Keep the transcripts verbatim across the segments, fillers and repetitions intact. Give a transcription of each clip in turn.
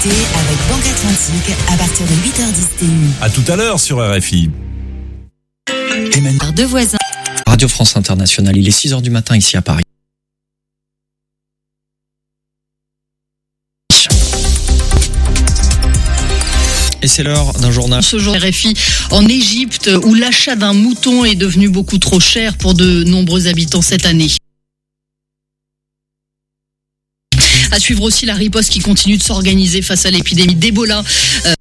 l'été avec Banque Atlantique à partir de huit heures dix T U. À tout à l'heure sur R F I. Deux voisins. Radio France Internationale, il est six heures du matin ici à Paris. Et c'est l'heure d'un journal. Ce jour R F I en Égypte où l'achat d'un mouton est devenu beaucoup trop cher pour de nombreux habitants cette année. À suivre aussi la riposte qui continue de s'organiser face à l'épidémie d'Ebola. Euh,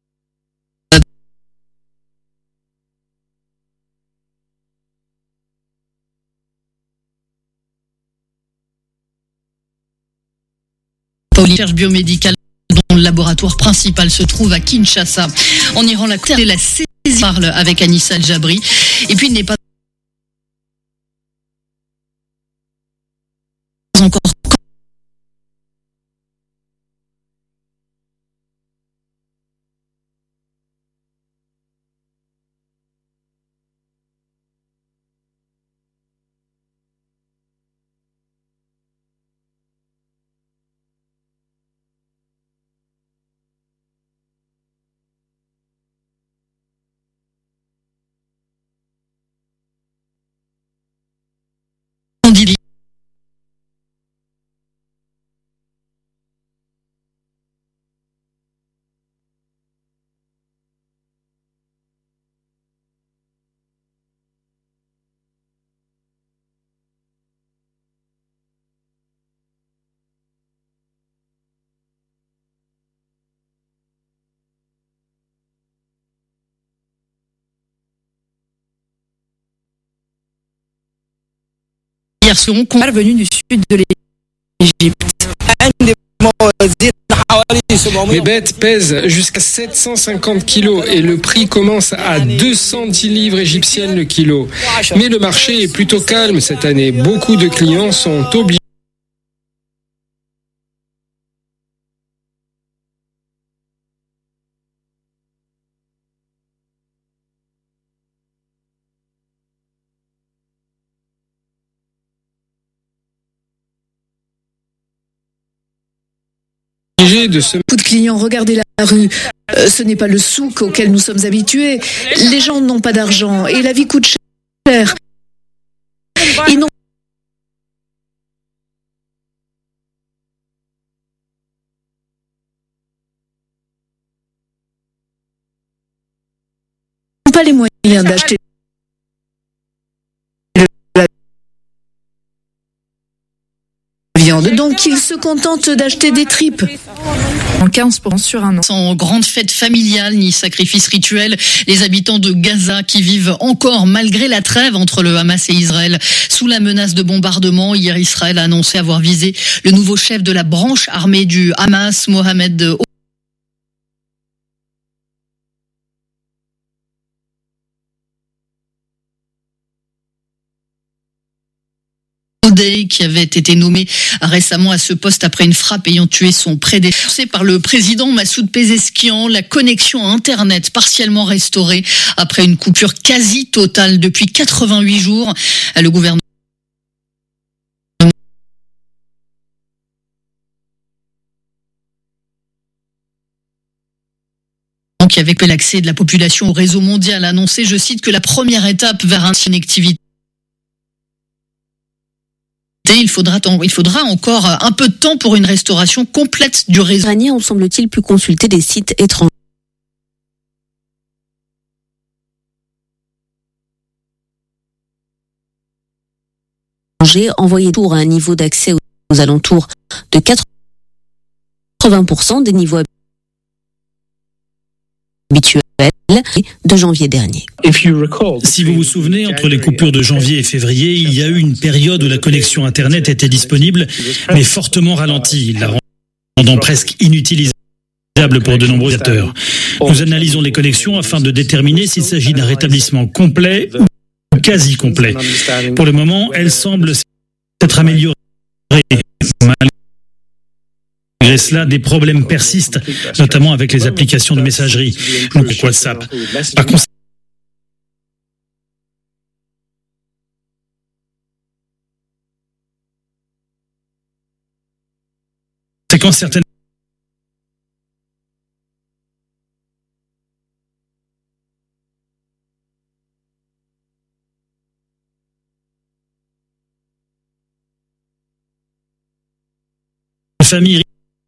recherche biomédicale dont le laboratoire principal se trouve à Kinshasa. En Iran, la Cour de la saisie parle avec Anissa Al-Jabri. Et puis il n'est pas encore dit. Hier seront venus du sud de l'Égypte. Les bêtes pèsent jusqu'à sept cent cinquante kilos et le prix commence à deux cent dix livres égyptiennes le kilo. Mais le marché est plutôt calme cette année. Beaucoup de clients sont obligés de se... Beaucoup de clients, regardez la rue. Euh, ce n'est pas le souk auquel nous sommes habitués. Les gens n'ont pas d'argent et la vie coûte cher. Ils n'ont pas les moyens d'acheter la viande, donc ils se contentent d'acheter des tripes. En quinze pour cent sur un an. Sans grande fête familiale ni sacrifice rituel, les habitants de Gaza qui vivent encore malgré la trêve entre le Hamas et Israël sous la menace de bombardement. Hier, Israël a annoncé avoir visé le nouveau chef de la branche armée du Hamas, Mohamed qui avait été nommé récemment à ce poste après une frappe ayant tué son prédécesseur. Par le président Massoud Pezeshkian, la connexion à Internet partiellement restaurée après une coupure quasi totale depuis quatre-vingt-huit jours. Le gouvernement qui avait fait l'accès de la population au réseau mondial a annoncé, je cite, que la première étape vers une connectivité. Il faudra, il faudra encore un peu de temps pour une restauration complète du réseau. Les Iraniens ont, semble-t-il, pu consulter des sites étrangers. Envoyer tour à un niveau d'accès aux alentours de quatre-vingts pour cent des niveaux habituels de janvier dernier. Si vous vous souvenez, entre les coupures de janvier et février, il y a eu une période où la connexion Internet était disponible, mais fortement ralentie, la rendant presque inutilisable pour de nombreux acteurs. Nous analysons les connexions afin de déterminer s'il s'agit d'un rétablissement complet ou quasi complet. Pour le moment, elles semblent s'être améliorées. Malgré cela, des problèmes persistent, notamment avec les applications de messagerie, donc WhatsApp. Par conséquent, certaines famille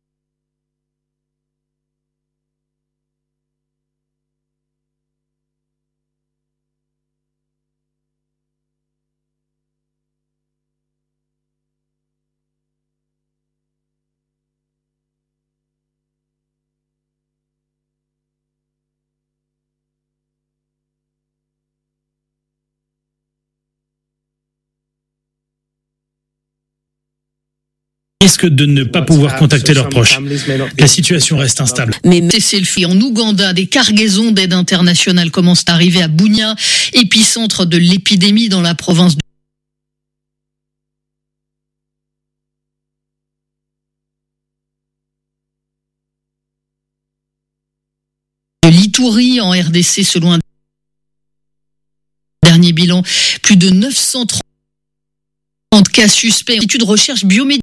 risque de ne pas pouvoir contacter leurs proches. La situation reste instable. Mais c'est le fait en Ouganda, des cargaisons d'aide internationale commencent à arriver à Bunia, épicentre de l'épidémie dans la province de l'Ituri en R D C selon un dernier bilan. Plus de neuf cent trente cas suspects. Institut de recherche biomédicale.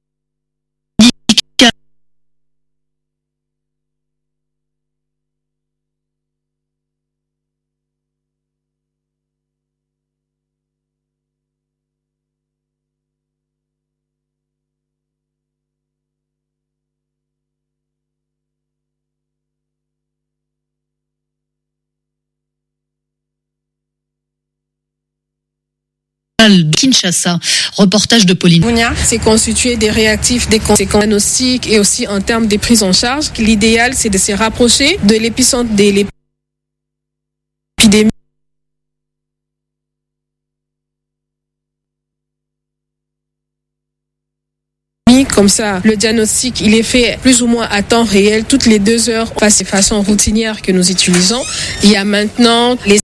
De Kinshasa, reportage de Pauline. Bunia, c'est constitué des réactifs, des conséquences diagnostiques et aussi en termes de prise en charge. L'idéal, c'est de se rapprocher de l'épicentre de l'épidémie. Comme ça, le diagnostic, il est fait plus ou moins à temps réel, toutes les deux heures, pas de façon routinière que nous utilisons. Il y a maintenant les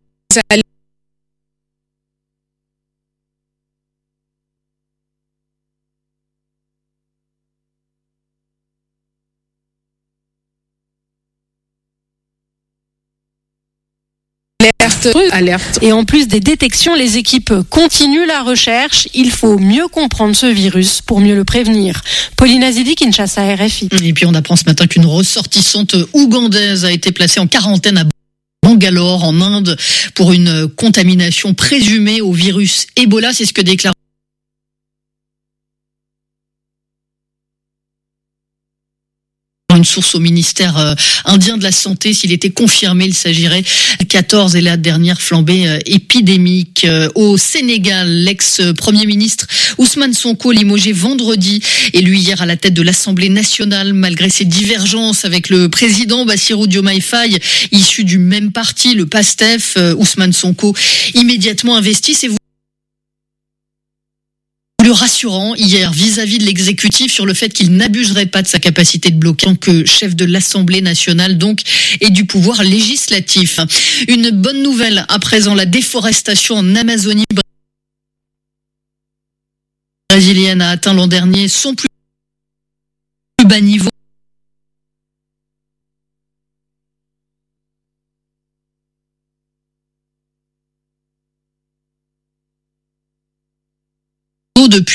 alerte. Et en plus des détections, les équipes continuent la recherche. Il faut mieux comprendre ce virus pour mieux le prévenir. Pauline Azidi, Kinshasa, R F I. Et puis on apprend ce matin qu'une ressortissante ougandaise a été placée en quarantaine à Bangalore, en Inde, pour une contamination présumée au virus Ebola. C'est ce que déclare une source au ministère euh, indien de la Santé. S'il était confirmé, il s'agirait de quatorze et la dernière flambée euh, épidémique. Euh, au Sénégal, l'ex-premier ministre Ousmane Sonko, limogé vendredi, élu hier à la tête de l'Assemblée nationale, malgré ses divergences avec le président Bassirou Diomaye Faye, issu du même parti, le PASTEF. euh, Ousmane Sonko, immédiatement investi. C'est vous le rassurant hier vis-à-vis de l'exécutif sur le fait qu'il n'abuserait pas de sa capacité de bloquer en tant que chef de l'Assemblée nationale donc et du pouvoir législatif. Une bonne nouvelle à présent, la déforestation en Amazonie brésilienne a atteint l'an dernier son plus bas niveau. Depuis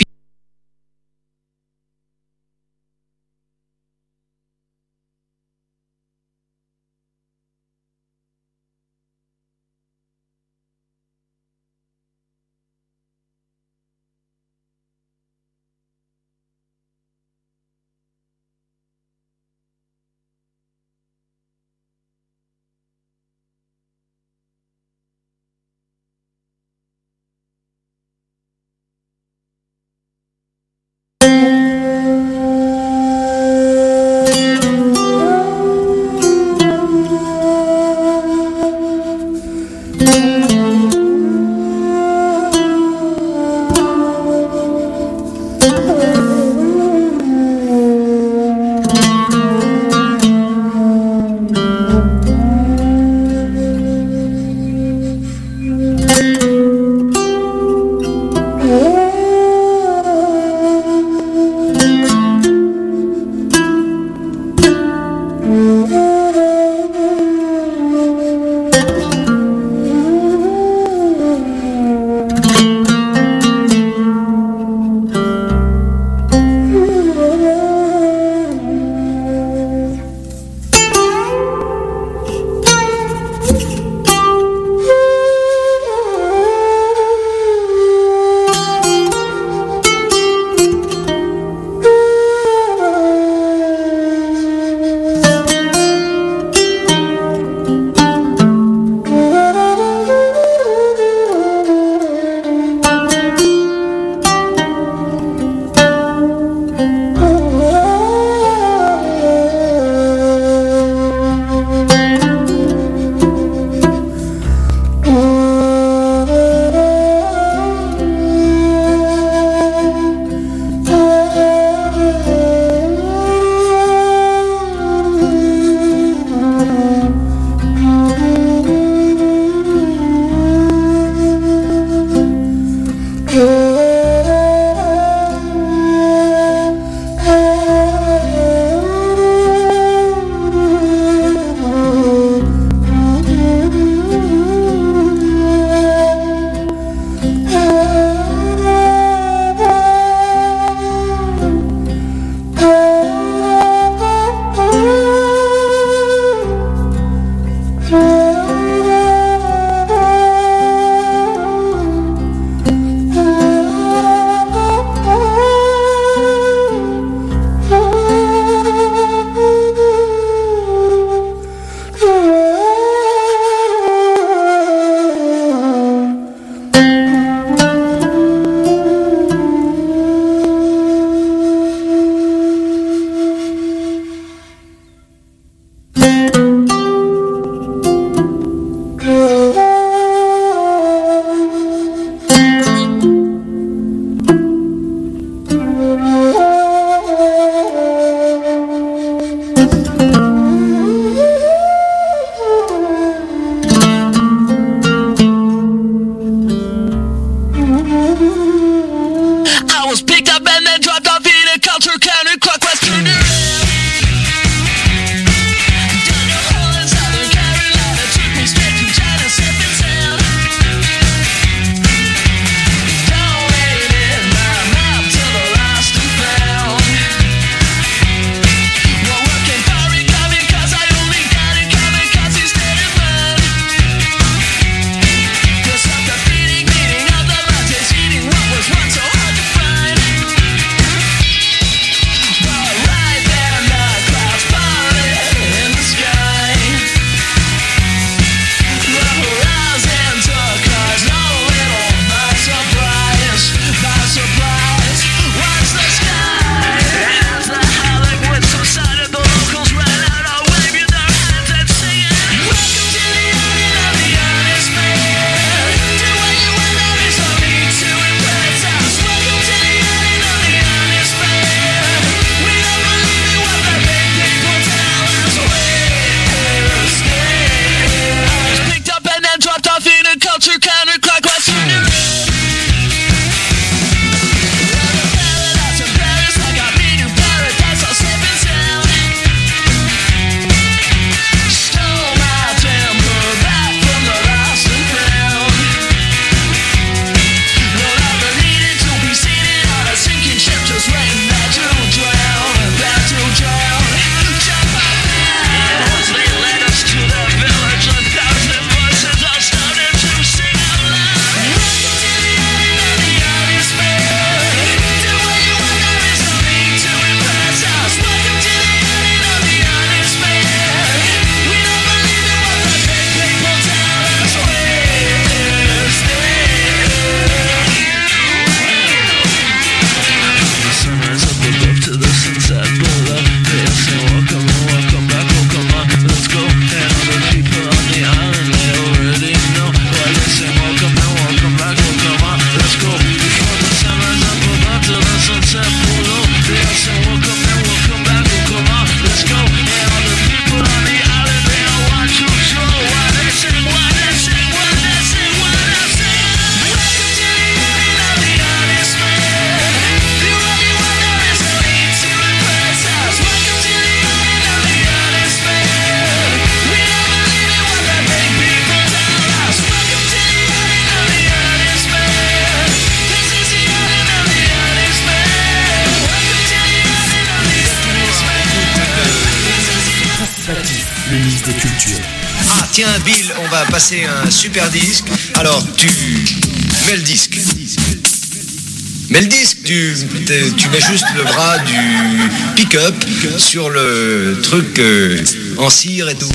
tiens Bill, on va passer un super disque. Alors tu mets le disque. Mais le disque, tu, tu mets juste le bras du pick-up sur le truc euh, en cire et tout.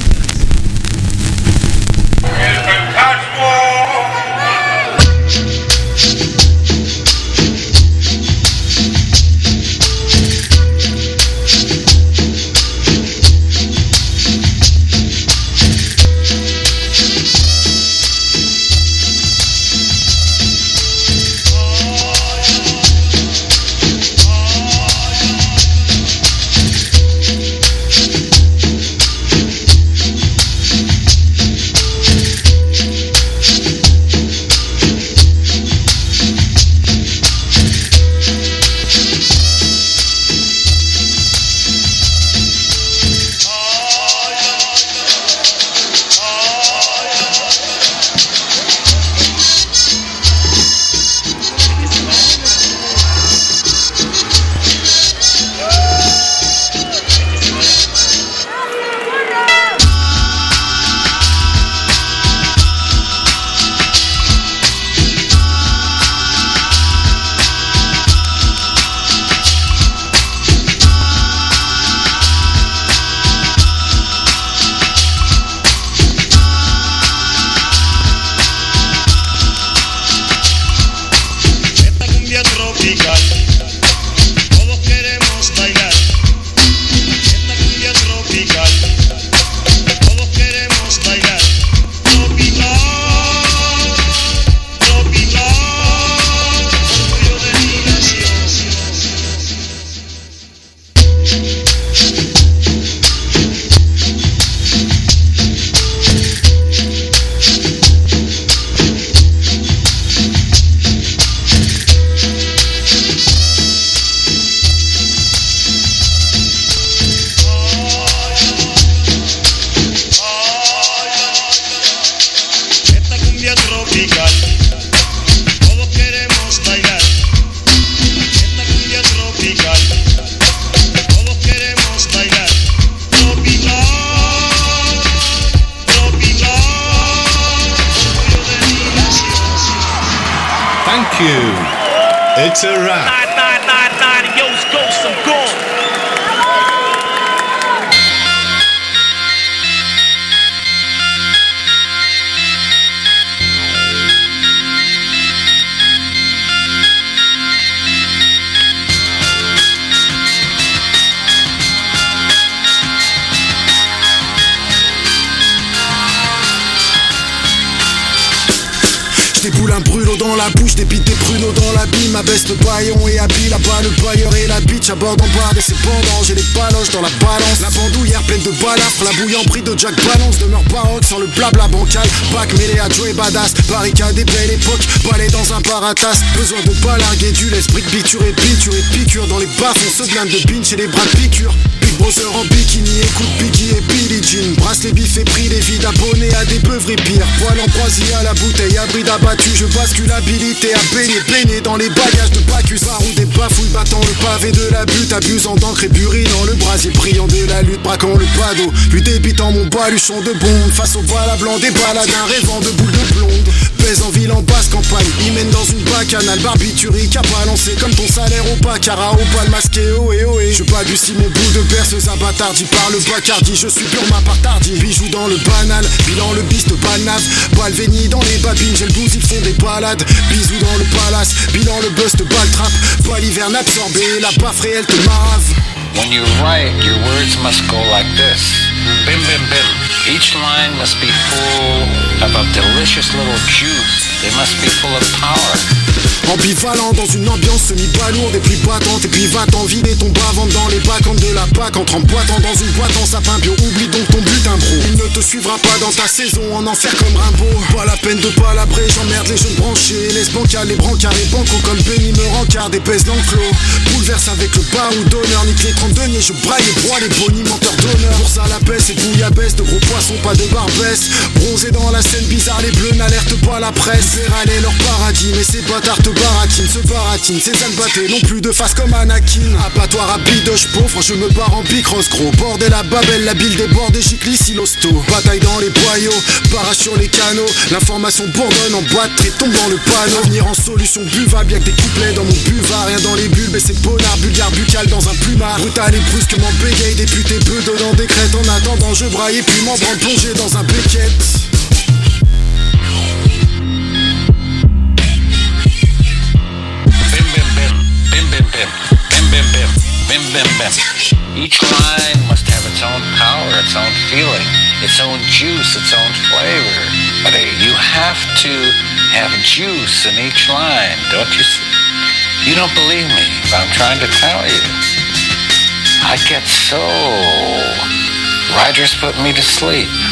It's a wrap. Nine, nine, nine, nine, yo, ghost, I'm gone. Des boulins brûlots dans la bouche, des pites, des pruneaux dans la bille. Ma veste, le paillon et habille, là-bas le bailleur et la bitch. À bord en barre et c'est pendant, j'ai les paloches dans la balance. La bandoulière pleine de balafres, la bouille en prix de Jack Balance. Demeure baroque sur le blabla bancal. Bac mêlé à Joey Badass, barricade et belle époque. Balai dans un paratas, besoin de pas larguer du l'esprit de biture et pinture et piqûre. Dans les bas on se blinde de binge et les bras de piqûre. Big Brother en bikini, écoute Biggie et Billie Jean. Brasse les bifs et pris les vides, abonnés à des beuveries pires. Poil en croisier à la bouteille, abri d'abattu. Je bascule habilité à baigner, baigner dans les bagages de Bacchus. Baroud des bafouilles, battant le pavé de la butte. Abusant d'encre et burinant le brasier brillant de la lutte. Braquant le pado, lui débitant mon baluchon de bombe. Face au bala blanc des baladins, rêvant de boules de blonde. Pèse en ville en basse campagne, il mène dans une bacchanale. Barbiturique à balancer comme ton salaire au baccarat. Au bal masqué, oh et oh et. Je balbutie mon bout de perceuse abattardie par le Bacardi. Je suis purement partardi, bijou dans le banal. Bilan le bis de balnave, balvéni dans les babines. J'ai le blues, ils font des balades. Bisous dans le palace, bilan le bust de baltrap. Baliverne absorbé, la baffe réelle te marave. When you write, your words must go like this. Bim, bim, bim. Each line must be full of a delicious little juice. They must be full of power. Ambivalent dans une ambiance semi-balourde et puis battante. Et puis va-t'en vider ton bas-ventre dans les bacchantes de la P A C. Entre en boitant dans une boîte en sapin bio. Oublie donc ton butin bro. Il ne te suivra pas dans ta saison en enfer comme Rimbaud. Pas la peine de palabrer, j'emmerde les jeunes branchés. Les bancals, les brancards et bancos comme Benny me rencard. Épaisse l'enclos, bouleverse avec le bas ou d'honneur. Nique les trente deniers, je braille et broie les bonis menteurs d'honneur. Pour ça la baisse et bouillabaisse, de gros poissons, pas de barbesse. Bronzé dans la scène bizarre, les bleus n'alertent pas la presse. Libéraler leur paradis, mais ces bâtards te baratinent, se baratinent. Ces ânes battés n'ont plus de face comme Anakin. Abattoir à bidoche pauvre, je me barre en bicross gros. Bordel à Babel, la bile déborde et gicle ici l'hosto. Bataille dans les boyaux, barrage sur les canaux. L'information bourdonne en batterie, tombe dans le panneau. Venir en solution buvable, y'a que des couplets dans mon buvard. Rien dans les bulles, mais c'est bonnard, bulgare, buccal dans un plumard. Brutal et brusquement bégaye, député peu donnant décrète. En attendant je braille et puis m'en branle plongé dans un Beckett. Bim bim bim, bim bim bim, bim bim bim, bim bim bim. Each line must have its own power, its own feeling, its own juice, its own flavor. But uh, you have to have juice in each line, don't you see? You don't believe me, but I'm trying to tell you. I get so... Rogers put me to sleep.